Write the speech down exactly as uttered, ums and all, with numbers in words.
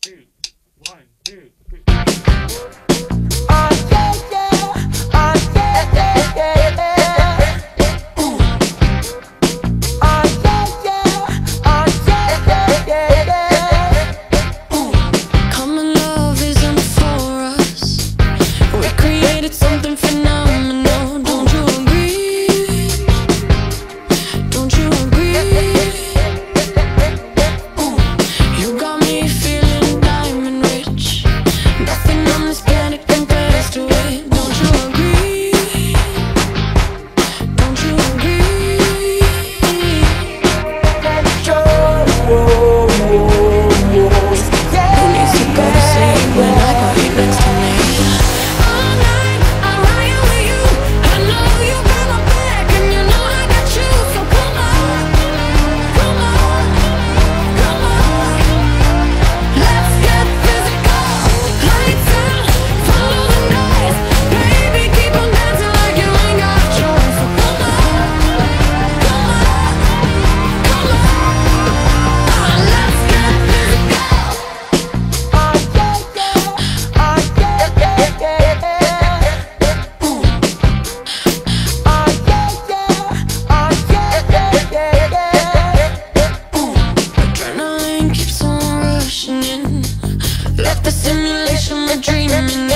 two, one, two, three. Oh yeah, yeah, oh yeah, yeah, yeah. Ooh. Oh yeah, yeah, oh yeah, yeah, yeah, yeah. Ooh. Common love isn't for us. We created something phenomenal. Don't you agree? Don't you agree? Ooh. You got me feeling diamond rich. Nothing on this planet compares to it. Don't you agree? Don't you agree? Who needs to go to sleep when I got you next to me? All night I'm riding with you. I know you got my back and you know I got you. So come on, come on, come on. Let's get physical. Lights out, follow the noise. Baby, keep on dancing like you ain't got a choice. So come on, come on, come on. Let's get physical. Oh yeah, yeah, oh yeah, yeah, yeah. Ooh. Oh yeah, yeah, oh yeah, yeah, yeah, yeah. Ooh. Adrenaline keeps on rushing in. Left the simulation, we're dreaming.